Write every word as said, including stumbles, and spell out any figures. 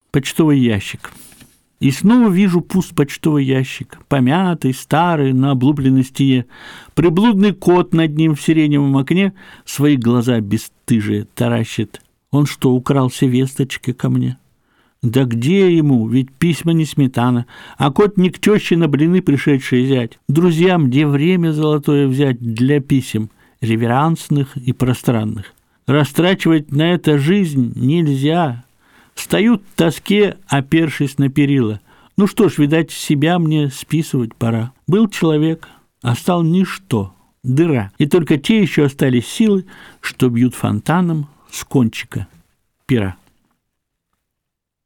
Почтовый ящик. И снова вижу пуст почтовый ящик, помятый, старый, на облупленной стене. Приблудный кот над ним в сиреневом окне свои глаза бесстыжие таращит. Он что, украл все весточки ко мне? Да где ему, ведь письма не сметана, а кот не к тёще на блины пришедший зять. Друзьям где время золотое взять для писем, реверансных и пространных? Растрачивать на это жизнь нельзя. Стою в тоске, опершись на перила. Ну что ж, видать, себя мне списывать пора. Был человек, а стал ничто, дыра. И только те еще остались силы, что бьют фонтаном с кончика пера.